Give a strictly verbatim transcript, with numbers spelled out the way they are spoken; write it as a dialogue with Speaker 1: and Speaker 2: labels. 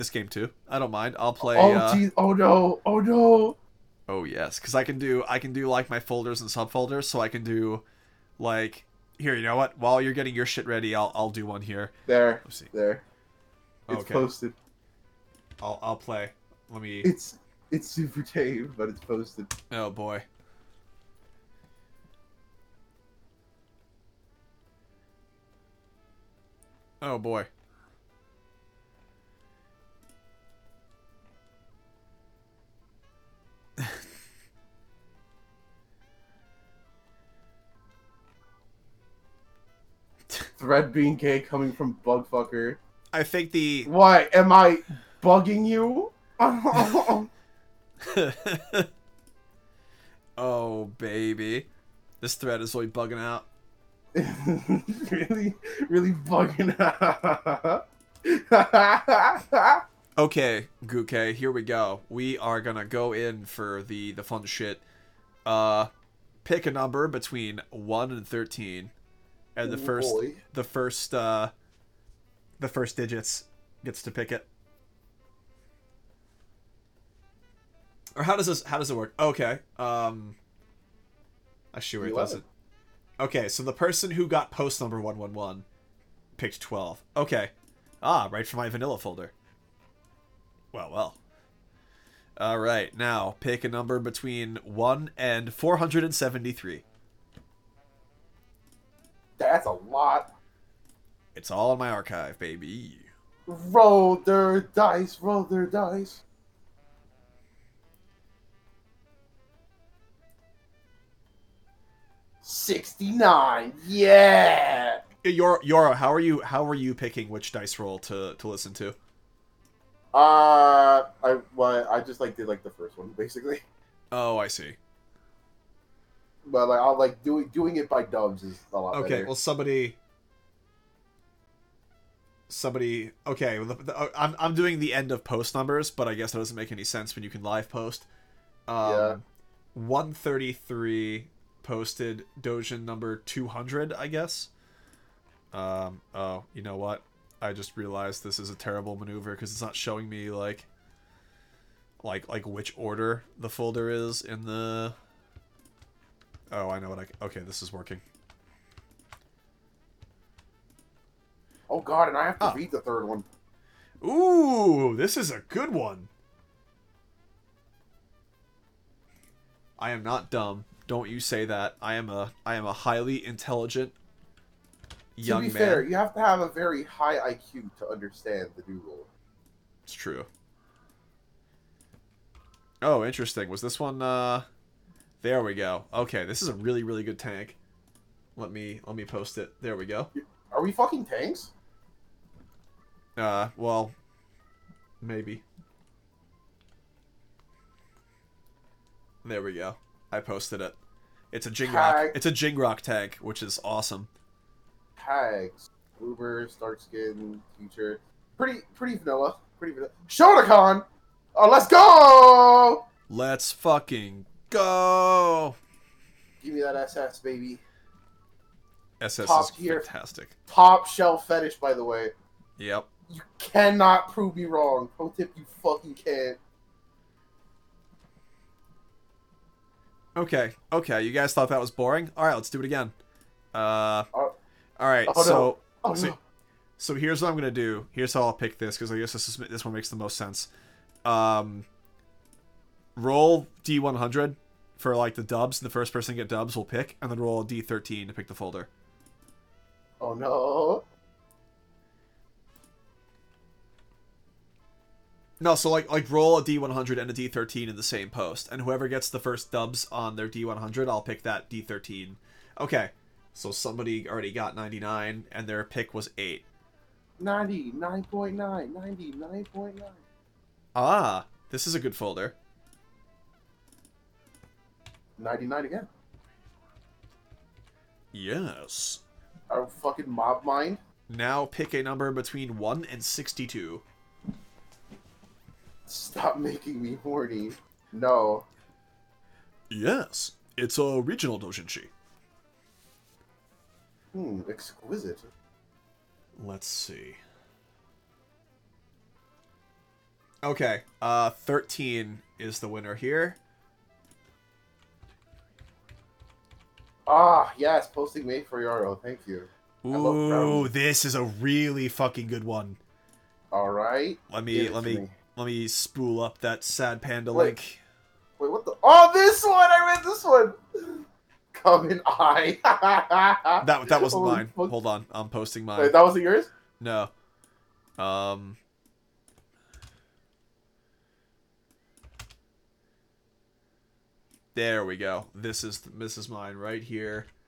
Speaker 1: this game too. I don't mind. I'll play.
Speaker 2: Oh
Speaker 1: Uh,
Speaker 2: geez. Oh no. Oh no.
Speaker 1: oh yes, because I can do I can do like my folders and subfolders. So I can do like here. You know what? While you're getting your shit ready, I'll I'll do one here.
Speaker 2: There.
Speaker 1: Let's see.
Speaker 2: There. It's
Speaker 1: Okay.
Speaker 2: posted.
Speaker 1: I'll I'll play. Let me.
Speaker 2: It's it's super tame, but it's posted.
Speaker 1: Oh boy. Oh boy.
Speaker 2: Thread being gay coming from Bugfucker.
Speaker 1: I think the.
Speaker 2: Why am I bugging you?
Speaker 1: Oh baby, this thread is really bugging out.
Speaker 2: really, really bugging out.
Speaker 1: Okay, Guke, here we go. We are gonna go in for the the fun shit. Uh, pick a number between one and thirteen, and the
Speaker 2: Oh,
Speaker 1: first
Speaker 2: boy.
Speaker 1: the first uh the first digits gets to pick it. Or how does this how does it work? Okay. Um I sure it doesn't. Okay, so the person who got post number one one one picked twelve. Okay. Ah, right from my vanilla folder. Well, well. Alright, now pick a number between one and four hundred seventy-three.
Speaker 2: That's a lot.
Speaker 1: It's all in my archive, baby.
Speaker 2: Roll their dice, roll their dice. sixty-nine. Yeah.
Speaker 1: Yoro, Yoro, how are you how are you picking which dice roll to, to listen to?
Speaker 2: Uh, I well, I just like did like the first one basically,
Speaker 1: Oh, I see.
Speaker 2: but like I'll like doing doing it by dubs is a lot
Speaker 1: Okay,
Speaker 2: better.
Speaker 1: well somebody somebody okay, well, the, the, I'm I'm doing the end of post numbers, but I guess that doesn't make any sense when you can live post. Um
Speaker 2: Yeah.
Speaker 1: one thirty-three posted Dojin number two hundred, I guess. Um oh, you know what? I just realized this is a terrible maneuver because it's not showing me like like like which order the folder is in the. Oh, I know what I. Okay, this is working.
Speaker 2: Oh god, and I have to
Speaker 1: Oh.
Speaker 2: read the third one.
Speaker 1: Ooh, this is a good one. I am not dumb. Don't you say that. I am a I am a highly intelligent young
Speaker 2: to be
Speaker 1: man.
Speaker 2: fair, you have to have a very high I Q to understand the new rule.
Speaker 1: It's true. Oh, interesting. Was this one uh there we go. Okay, this is a really really good tank. Let me let me post it. There we go.
Speaker 2: Are we fucking tanks?
Speaker 1: Uh, well, maybe. There we go. I posted it. It's a Jingrock.
Speaker 2: Tag.
Speaker 1: It's a Jingrock tag, which is awesome.
Speaker 2: Tags. Uber, Starkskin, Teacher. Pretty pretty vanilla. Pretty vanilla. Shotokan! Oh, let's go!
Speaker 1: Let's fucking go.
Speaker 2: Give me that S S, baby.
Speaker 1: S S
Speaker 2: Top
Speaker 1: is
Speaker 2: tier.
Speaker 1: fantastic.
Speaker 2: Top shelf fetish, by the way.
Speaker 1: Yep.
Speaker 2: You cannot prove me wrong. Pro tip, you fucking can't.
Speaker 1: Okay. Okay. You guys thought that was boring? All right. Let's do it again. Uh.
Speaker 2: Oh,
Speaker 1: All right.
Speaker 2: oh, no.
Speaker 1: so.
Speaker 2: Oh,
Speaker 1: so,
Speaker 2: no.
Speaker 1: so here's what I'm gonna do. Here's how I'll pick this because I guess this is this one makes the most sense. Um. Roll D one hundred for like the dubs. The first person to get dubs will pick, and then roll D thirteen to pick the folder.
Speaker 2: Oh, no.
Speaker 1: No, so like like roll a D one hundred and a D thirteen in the same post, and whoever gets the first dubs on their D one hundred, I'll pick that D thirteen. Okay, so somebody already got ninety-nine, and their pick was eight.
Speaker 2: ninety-nine point nine. ninety-nine point nine.
Speaker 1: Ah, this is a good folder.
Speaker 2: ninety-nine again.
Speaker 1: Yes.
Speaker 2: Our fucking mob mind.
Speaker 1: Now pick a number between one and sixty-two.
Speaker 2: Stop making me horny. No.
Speaker 1: Yes, it's a regional doujinshi.
Speaker 2: Hmm, exquisite.
Speaker 1: Let's see. Okay. Uh, thirteen is the winner here.
Speaker 2: Ah, yes, posting made for Yaro. Thank you.
Speaker 1: Ooh, this is a really fucking good one.
Speaker 2: All right.
Speaker 1: Let me let me, me let me spool up that sad panda
Speaker 2: wait,
Speaker 1: link.
Speaker 2: Wait, what the? Oh, this one! I read this one. Come in eye.
Speaker 1: that that wasn't
Speaker 2: Holy
Speaker 1: mine.
Speaker 2: fuck.
Speaker 1: Hold on, I'm posting mine.
Speaker 2: Wait, that wasn't yours?
Speaker 1: No. Um. There we go. This is this is mine right here.